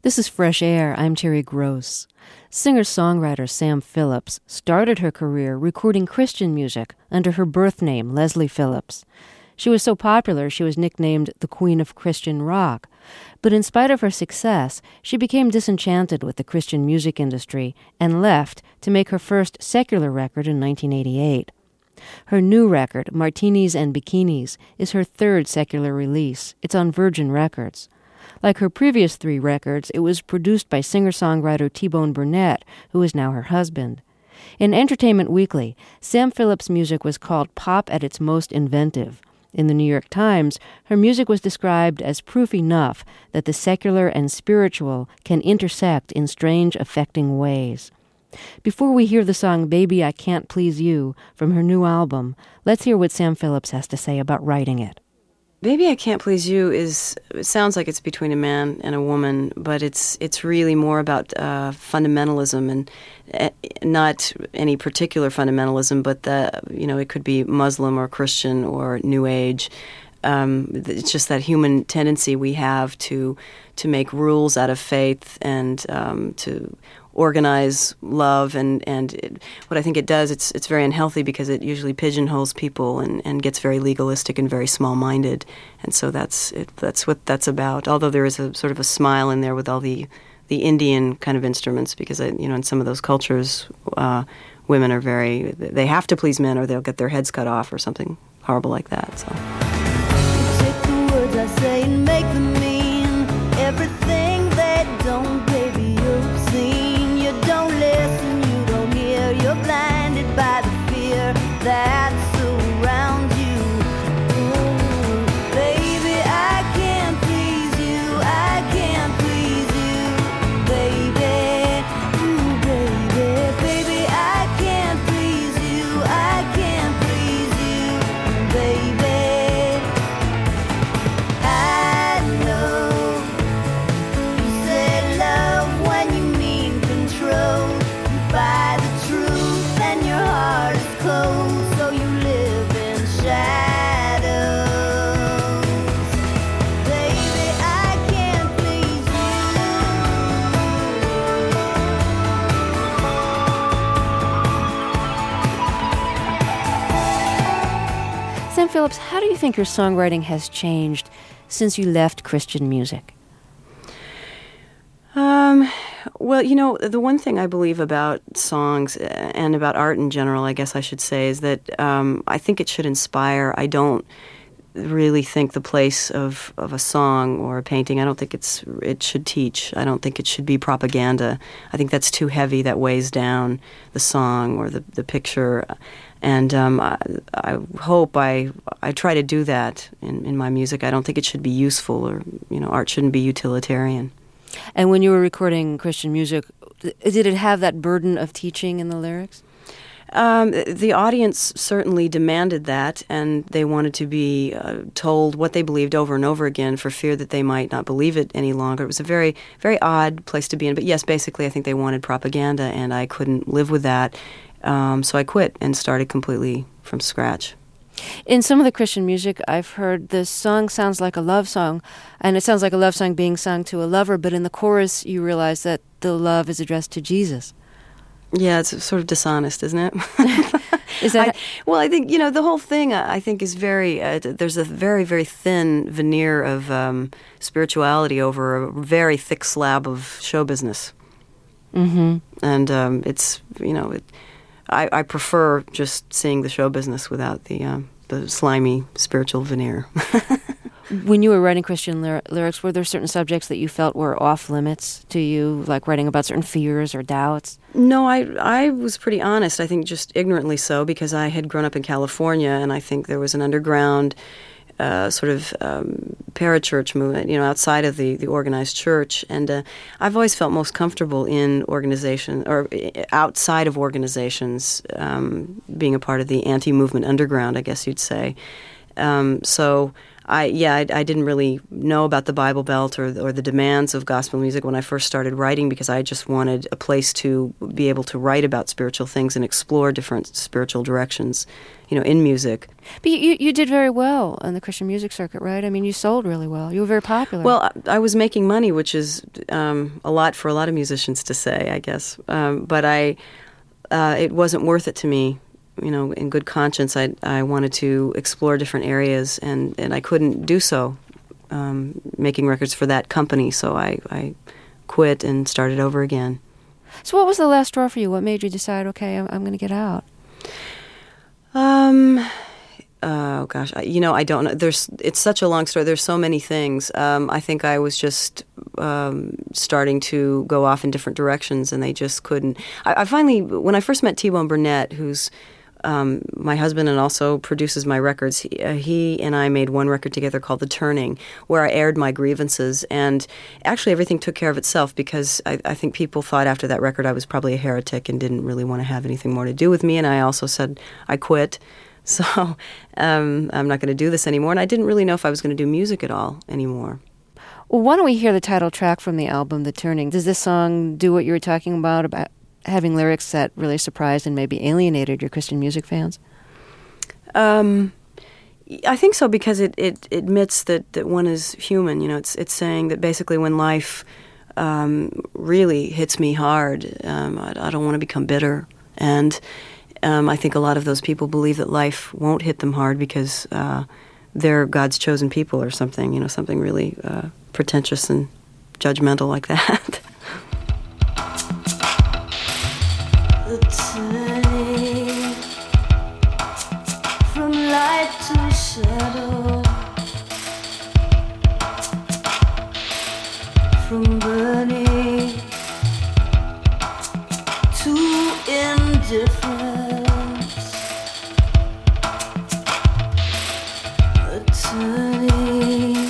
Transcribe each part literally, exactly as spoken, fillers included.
This is Fresh Air. I'm Terry Gross. Singer-songwriter Sam Phillips started her career recording Christian music under her birth name, Leslie Phillips. She was so popular she was nicknamed the Queen of Christian Rock. But in spite of her success, she became disenchanted with the Christian music industry and left to make her first secular record in nineteen eighty-eight. Her new record, Martinis and Bikinis, is her third secular release. It's on Virgin Records. Like her previous three records, it was produced by singer-songwriter T-Bone Burnett, who is now her husband. In Entertainment Weekly, Sam Phillips' music was called pop at its most inventive. In the New York Times, her music was described as proof enough that the secular and spiritual can intersect in strange, affecting ways. Before we hear the song Baby I Can't Please You from her new album, let's hear what Sam Phillips has to say about writing it. Baby I Can't Please You is, it sounds like it's between a man and a woman, but it's it's really more about uh, fundamentalism, and uh, not any particular fundamentalism, but the, you know, it could be Muslim or Christian or New Age. Um, it's just that human tendency we have to to make rules out of faith and um, to organize love, and and it, what I think it does, it's it's very unhealthy because it usually pigeonholes people and, and gets very legalistic and very small-minded, and so that's it, that's what that's about. Although there is a sort of a smile in there with all the the Indian kind of instruments, because you know in some of those cultures, uh, women are very they have to please men or they'll get their heads cut off or something horrible like that. So. You take the words I say and make them mean everything they don't, baby, you've seen. Listen, you don't hear, you're blinded by the fear that surrounds you. Ooh, baby, I can't please you, I can't please you, baby. Ooh, baby, baby, I can't please you, I can't please you, baby. I know you say love when you mean control. By the truth and your heart is closed, so you live in shadows. Baby, I can't please you. Sam Phillips, how do you think your songwriting has changed since you left Christian music? Um... Well, you know, the one thing I believe about songs and about art in general, I guess I should say, is that um, I think it should inspire. I don't really think the place of, of a song or a painting, I don't think it's it should teach. I don't think it should be propaganda. I think that's too heavy. That weighs down the song or the, the picture. And um, I, I hope I I try to do that in, in my music. I don't think it should be useful, or, you know, art shouldn't be utilitarian. And when you were recording Christian music, did it have that burden of teaching in the lyrics? Um, the audience certainly demanded that, and they wanted to be uh, told what they believed over and over again for fear that they might not believe it any longer. It was a very, very odd place to be in. But yes, basically I think they wanted propaganda, and I couldn't live with that. Um, so I quit and started completely from scratch. In some of the Christian music I've heard, the song sounds like a love song, and it sounds like a love song being sung to a lover, but in the chorus you realize that the love is addressed to Jesus. Yeah, it's sort of dishonest, isn't it? Is that? I, well, I think, you know, the whole thing, I think, is very, uh, there's a very, very thin veneer of um, spirituality over a very thick slab of show business. Mm-hmm. And um, it's, you know, it, I, I prefer just seeing the show business without the uh, the slimy spiritual veneer. When you were writing Christian lyr- lyrics, were there certain subjects that you felt were off limits to you, like writing about certain fears or doubts? No, I I was pretty honest. I think just ignorantly so, because I had grown up in California, and I think there was an underground uh, sort of um, parachurch movement, you know, outside of the, the organized church. And uh, I've always felt most comfortable in organization, or outside of organizations, um, being a part of the anti-movement underground, I guess you'd say. Um, so I yeah, I, I didn't really know about the Bible Belt or or the demands of gospel music when I first started writing, because I just wanted a place to be able to write about spiritual things and explore different spiritual directions, you know, in music. But you, you did very well on the Christian music circuit, right? I mean, you sold really well. You were very popular. Well, I, I was making money, which is um, a lot for a lot of musicians to say, I guess. Um, but I, uh, it wasn't worth it to me. You know, in good conscience, I I wanted to explore different areas, and, and I couldn't do so um, making records for that company. So I, I quit and started over again. So what was the last straw for you? What made you decide, okay, I'm, I'm going to get out? Um, oh gosh, I, you know, I don't know. There's, it's such a long story. There's so many things. Um, I think I was just um, starting to go off in different directions, and they just couldn't. I, I finally, when I first met T-Bone Burnett, who's Um, my husband and also produces my records, he, uh, he and I made one record together called The Turning, where I aired my grievances, and actually everything took care of itself, because I, I think people thought after that record I was probably a heretic and didn't really want to have anything more to do with me, and I also said I quit, so um, I'm not going to do this anymore, and I didn't really know if I was going to do music at all anymore. Well, why don't we hear the title track from the album, The Turning? Does this song do what you were talking about, about having lyrics that really surprised and maybe alienated your Christian music fans? Um, I think so, because it, it, it admits that, that one is human. You know, it's it's saying that basically when life um, really hits me hard, um, I, I don't want to become bitter. And um, I think a lot of those people believe that life won't hit them hard because uh, they're God's chosen people or something, you know, something really uh, pretentious and judgmental like that. The turning from light to shadow, from burning to indifference. The turning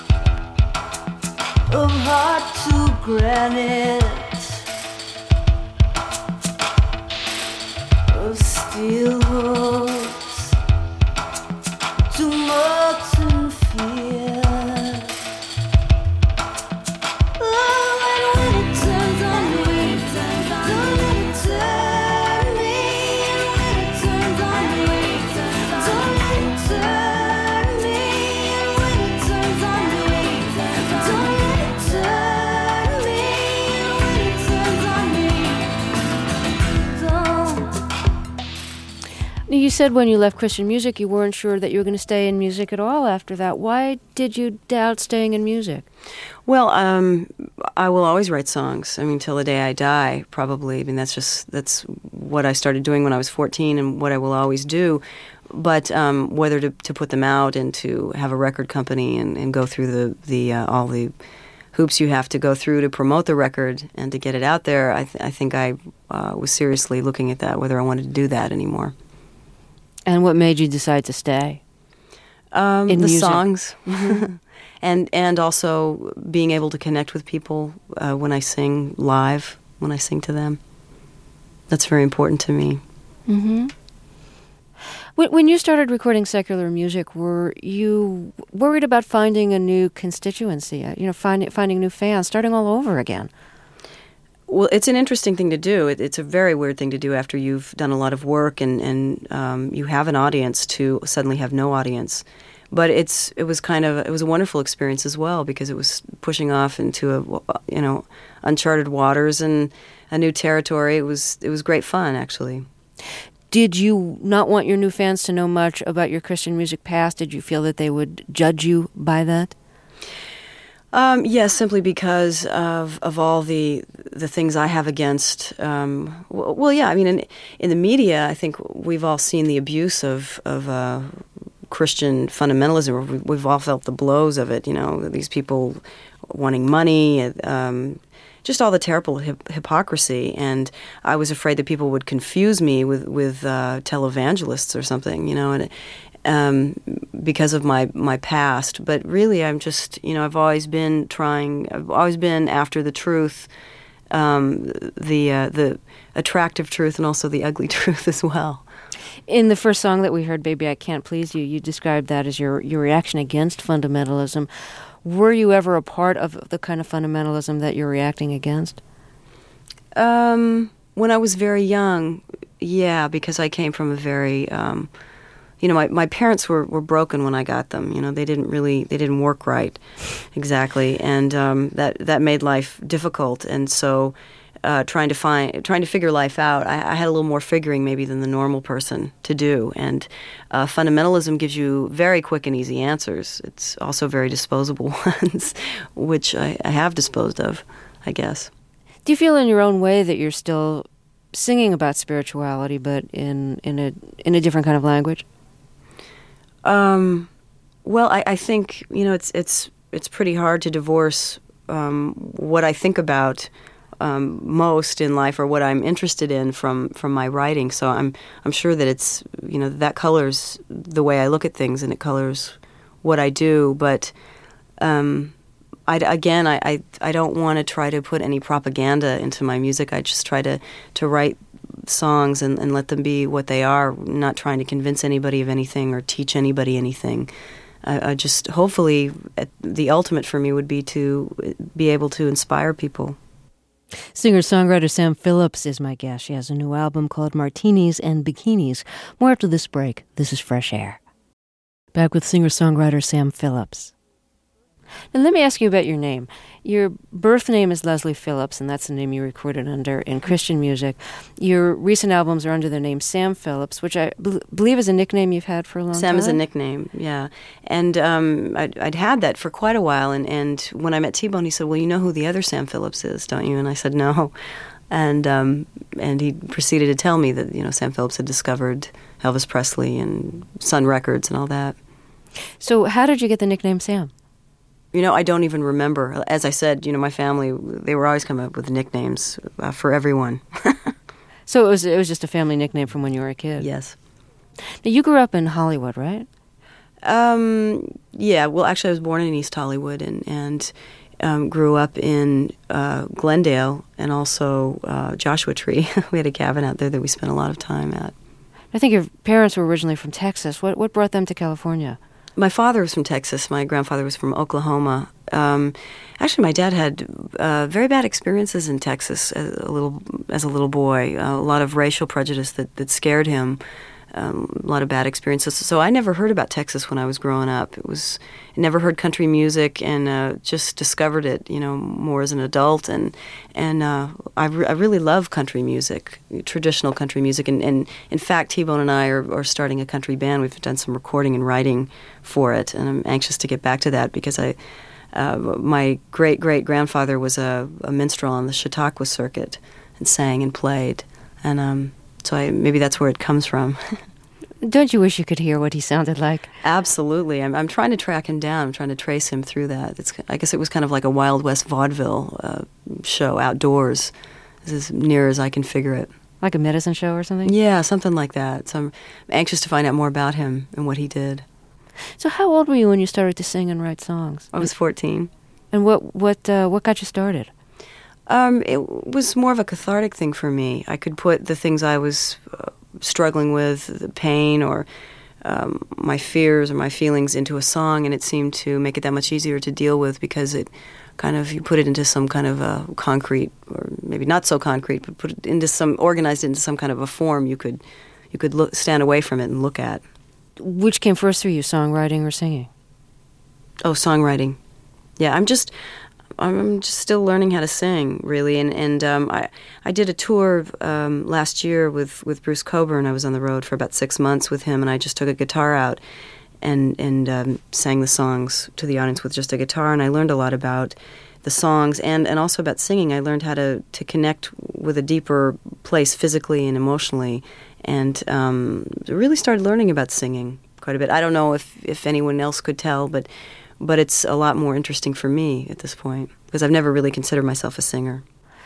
of heart to granite, steel hopes to molten fear. Oh, and when it turns on me, don't let it turn me. And when it turns on me, don't let it turn me. And when it turns on me, don't let it turn me. And when it turns on me, don't. You said when you left Christian music, you weren't sure that you were going to stay in music at all after that. Why did you doubt staying in music? Well, um, I will always write songs. I mean, till the day I die, probably. I mean, that's just, that's what I started doing when I was fourteen and what I will always do. But um, whether to, to put them out and to have a record company and, and go through the, the uh, all the hoops you have to go through to promote the record and to get it out there, I, th- I think I uh, was seriously looking at that, whether I wanted to do that anymore. And what made you decide to stay? Um, in the music? songs, and and also being able to connect with people uh, when I sing live, when I sing to them. That's very important to me. Mm-hmm. When, when you started recording secular music, were you worried about finding a new constituency? Uh, you know, finding finding new fans, starting all over again? Well, it's an interesting thing to do. It, it's a very weird thing to do after you've done a lot of work and, and um, you have an audience to suddenly have no audience. But it's it was kind of it was a wonderful experience as well, because it was pushing off into a you know uncharted waters and a new territory. It was it was great fun, actually. Did you not want your new fans to know much about your Christian music past? Did you feel that they would judge you by that? Um, yes, simply because of of all the the things I have against. Um, well, well, yeah, I mean, in in the media, I think we've all seen the abuse of of uh, Christian fundamentalism. We've all felt the blows of it. You know, these people wanting money, um, just all the terrible hip- hypocrisy. And I was afraid that people would confuse me with with uh, televangelists or something. You know, and. Um, because of my, my past, but really I'm just, you know, I've always been trying, I've always been after the truth, um, the uh, the attractive truth and also the ugly truth as well. In the first song that we heard, Baby, I Can't Please You, you described that as your, your reaction against fundamentalism. Were you ever a part of the kind of fundamentalism that you're reacting against? Um, when I was very young, yeah, because I came from a very, um, you know, my, my parents were, were broken when I got them. You know, they didn't really, they didn't work right, exactly, and um, that that made life difficult. And so, uh, trying to find, trying to figure life out, I, I had a little more figuring maybe than the normal person to do. And uh, fundamentalism gives you very quick and easy answers. It's also very disposable ones, which I, I have disposed of, I guess. Do you feel in your own way that you're still singing about spirituality, but in in a in a different kind of language? Um, well, I, I think you know it's it's it's pretty hard to divorce um, what I think about um, most in life, or what I'm interested in, from from my writing. So I'm I'm sure that it's you know that colors the way I look at things, and it colors what I do. But um, I, again, I, I, I don't want to try to put any propaganda into my music. I just try to, to write songs and, and let them be what they are, not trying to convince anybody of anything or teach anybody anything. I, I just, hopefully, the ultimate for me would be to be able to inspire people. Singer-songwriter Sam Phillips is my guest. She has a new album called Martinis and Bikinis. More after this break. This is Fresh Air. Back with singer-songwriter Sam Phillips. Now, let me ask you about your name. Your birth name is Leslie Phillips, and that's the name you recorded under in Christian music. Your recent albums are under the name Sam Phillips, which I b- believe is a nickname you've had for a long Sam time. Sam is a nickname, yeah. And um, I'd, I'd had that for quite a while, and, and when I met T-Bone, he said, well, you know who the other Sam Phillips is, don't you? And I said, no. And um, and he proceeded to tell me that, you know, Sam Phillips had discovered Elvis Presley and Sun Records and all that. So how did you get the nickname Sam? You know, I don't even remember. As I said, you know, my family, they were always coming up with nicknames uh, for everyone. So it was it was just a family nickname from when you were a kid? Yes. Now, you grew up in Hollywood, right? Um, yeah, well, actually, I was born in East Hollywood and, and um, grew up in uh, Glendale and also uh, Joshua Tree. We had a cabin out there that we spent a lot of time at. I think your parents were originally from Texas. What what brought them to California? My father was from Texas. My grandfather was from Oklahoma. Um, actually, my dad had uh, very bad experiences in Texas as a little as a little boy. Uh, a lot of racial prejudice that, that scared him. Um, a lot of bad experiences. So I never heard about Texas when I was growing up. It was I never heard country music, and uh, just discovered it, you know, more as an adult. And and uh, I, re- I really love country music, traditional country music. And, and in fact, T-Bone and I are, are starting a country band. We've done some recording and writing for it, and I'm anxious to get back to that because I, uh, my great great grandfather was a, a minstrel on the Chautauqua circuit, and sang and played, and um, so I, maybe that's where it comes from. Don't you wish you could hear what he sounded like? Absolutely. I'm, I'm trying to track him down. I'm trying to trace him through that. It's, I guess it was kind of like a Wild West vaudeville uh, show outdoors. This is as near as I can figure it. Like a medicine show or something? Yeah, something like that. So I'm anxious to find out more about him and what he did. So how old were you when you started to sing and write songs? I was fourteen. And what what uh, what got you started? Um, it was more of a cathartic thing for me. I could put the things I was uh, struggling with, the pain or um, my fears or my feelings, into a song, and it seemed to make it that much easier to deal with because it kind of, you put it into some kind of a concrete, or maybe not so concrete, but put it into some, organized it into some kind of a form you could you could look, stand away from it and look at. Which came first for you, songwriting or singing? Oh, songwriting. Yeah, I'm just... I'm just still learning how to sing, really, and and um, I I did a tour um, last year with, with Bruce Cockburn. I was on the road for about six months with him, and I just took a guitar out and and um, sang the songs to the audience with just a guitar, and I learned a lot about the songs and, and also about singing. I learned how to, to connect with a deeper place physically and emotionally, and um, really started learning about singing quite a bit. I don't know if, if anyone else could tell, but but it's a lot more interesting for me at this point because I've never really considered myself a singer.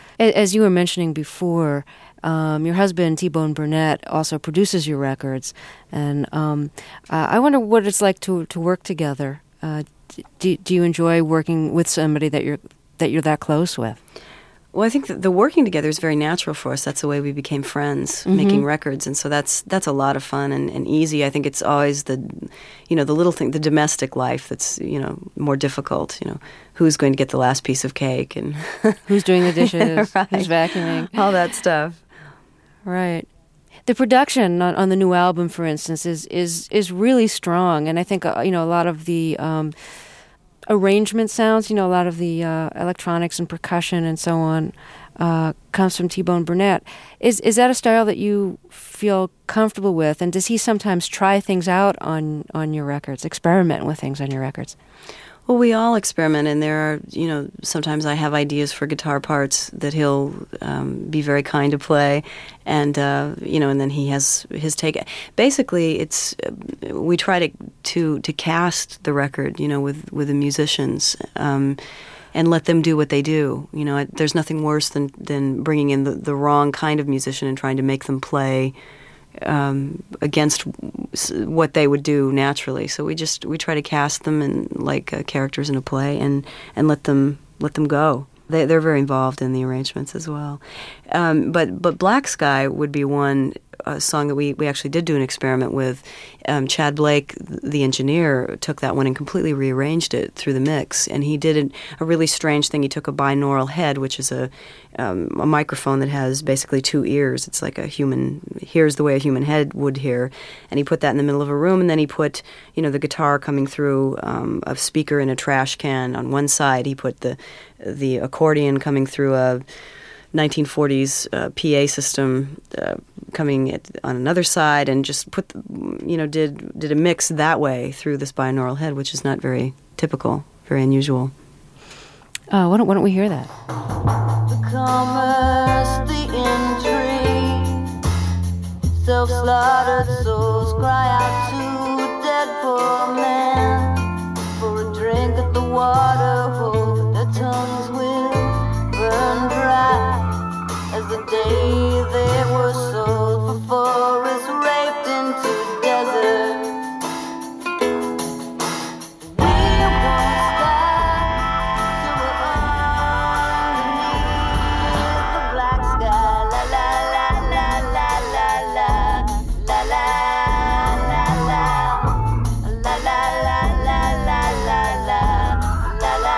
As you were mentioning before, um, your husband, T-Bone Burnett, also produces your records, and um, uh, I wonder what it's like to to work together. Uh, do do you enjoy working with somebody that you're that you're that close with? Well, I think that the working together is very natural for us. That's the way we became friends, Mm-hmm. making records, and so that's that's a lot of fun and, and easy. I think it's always the, you know, the little thing, the domestic life that's, you know, more difficult. You know, who's going to get the last piece of cake and Who's doing the dishes? Right. Who's vacuuming? all that stuff. Right. The production on, on the new album, for instance, is is is really strong, and I think uh, you know a lot of the um, arrangement sounds, you know, a lot of the uh, electronics and percussion and so on, uh, comes from T-Bone Burnett. Is is that a style that you feel comfortable with, and does he sometimes try things out on on your records, experiment with things on your records? Well, we all experiment, and there are, you know, sometimes I have ideas for guitar parts that he'll um, be very kind to play, and, uh, you know, and then he has his take. Basically, it's, uh, we try to, to, to cast the record, you know, with, with the musicians, um, and let them do what they do. You know, it, there's nothing worse than, than bringing in the, the wrong kind of musician and trying to make them play Um, against what they would do naturally. So we just we try to cast them in like uh, characters in a play and, and let them let them go. They they're very involved in the arrangements as well. Um, but but Black Sky would be one uh, song that we, we actually did do an experiment with. Um, Chad Blake, the engineer, took that one and completely rearranged it through the mix. And he did a, a really strange thing. He took a binaural head, which is a um, a microphone that has basically two ears. It's like a human, hears the way a human head would hear. And he put that in the middle of a room, and then he put, you know, the guitar coming through um, a speaker in a trash can on one side. He put the the accordion coming through a nineteen forties uh, P A system uh, coming at, on another side, and just put, the, you know, did did a mix that way through this binaural head, which is not very typical, very unusual. Uh, why don't Why don't we hear that? The commerce, the intrigue, self-slaughtered souls cry out to dead poor men for a drink at the water hole, but their tongues will burn dry as the day they were sold for forests raped into desert. We won't stop till we're underneath the black sky. La la la la la la la la la la la la la la la la la la la la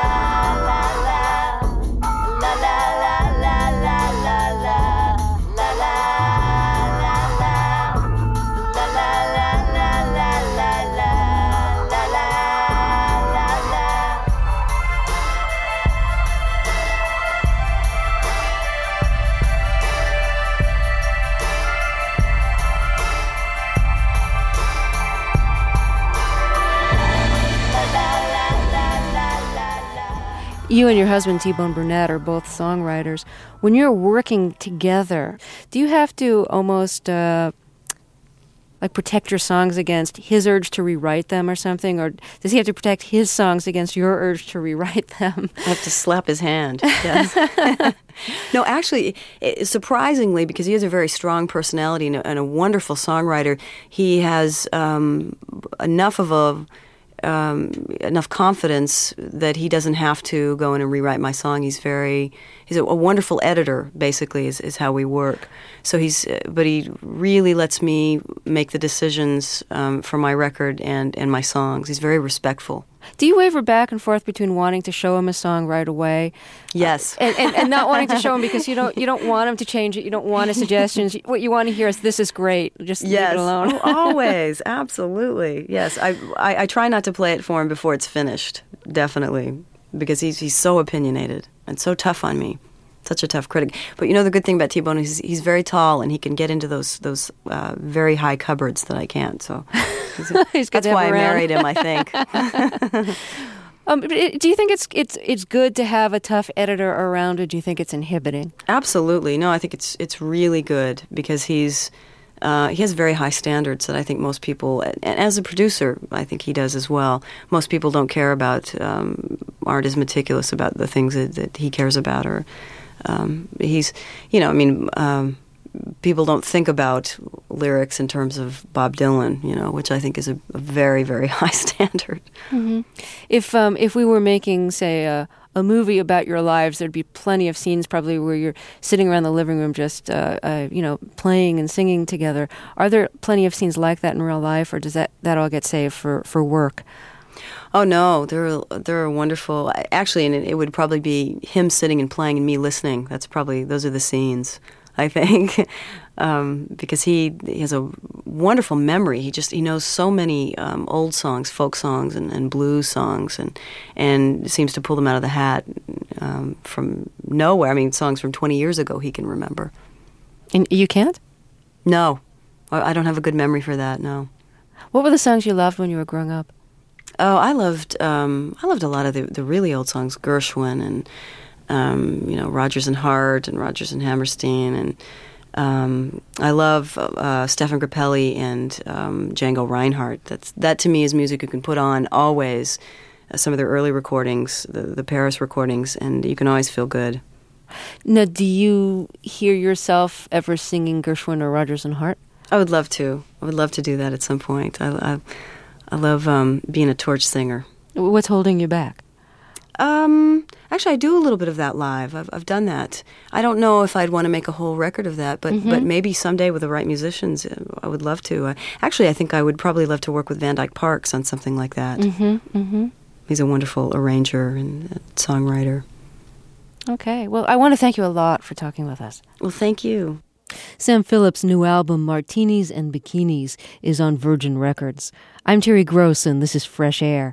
You and your husband, T-Bone Burnett, are both songwriters. When you're working together, do you have to almost uh, like protect your songs against his urge to rewrite them or something? Or does he have to protect his songs against your urge to rewrite them? I have to slap his hand. Yes. No, actually, it, surprisingly, because he has a very strong personality and a, and a wonderful songwriter, he has um, enough of a Um, enough confidence that he doesn't have to go in and rewrite my song. He's very, he's a, a wonderful editor, basically, is, is how we work. So he's, but he really lets me make the decisions um, for my record and, and my songs. He's very respectful. Do you waver back and forth between wanting to show him a song right away, Yes, uh, and, and and not wanting to show him because you don't you don't want him to change it, you don't want his suggestions. What you want to hear is, "This is great. Just leave yes, it alone." Oh, always, absolutely, yes. I, I I try not to play it for him before it's finished, definitely, because he's he's so opinionated and so tough on me. Such a tough critic. But you know the good thing about T-Bone is he's, he's very tall and he can get into those those uh, very high cupboards that I can't. So he's a, He's good that's to have why I around. married him, I think. Um, but it- do you think it's it's it's good to have a tough editor around, or do you think it's inhibiting? Absolutely. No, I think it's it's really good because he's uh, he has very high standards that I think most people, and as a producer, I think he does as well. Most people don't care about, um, aren't as meticulous about the things that, that he cares about, or um, he's, you know, I mean, um, people don't think about lyrics in terms of Bob Dylan, you know, which I think is a, a very, very high standard. Mm-hmm. If um, if we were making, say, a, a movie about your lives, there'd be plenty of scenes probably where you're sitting around the living room just, uh, uh, you know, playing and singing together. Are there plenty of scenes like that in real life, or does that, that all get saved for, for work? Oh no, they're they're wonderful. Actually, and it, it would probably be him sitting and playing and me listening. That's probably those are the scenes, I think, um, because he, he has a wonderful memory. He just he knows so many um, old songs, folk songs, and, and blues songs, and and seems to pull them out of the hat um, from nowhere. I mean, songs from twenty years ago he can remember. And you can't? No, I I don't have a good memory for that. No. What were the songs you loved when you were growing up? Oh, I loved um, I loved a lot of the, the really old songs, Gershwin and um, you know Rodgers and Hart and Rodgers and Hammerstein, and um, I love uh, Stefan Grappelli and um, Django Reinhardt. That's that to me is music you can put on always. Uh, some of their early recordings, the the Paris recordings, and you can always feel good. Now, do you hear yourself ever singing Gershwin or Rodgers and Hart? I would love to. I would love to do that at some point. I, I, I love um, being a torch singer. What's holding you back? Um, actually, I do a little bit of that live. I've I've done that. I don't know if I'd want to make a whole record of that, but mm-hmm. but maybe someday with the right musicians, I would love to. Uh, actually, I think I would probably love to work with Van Dyke Parks on something like that. Mm-hmm, mm-hmm. He's a wonderful arranger and songwriter. Okay. Well, I want to thank you a lot for talking with us. Well, thank you. Sam Phillips' new album, Martinis and Bikinis, is on Virgin Records. I'm Terry Gross, and this is Fresh Air.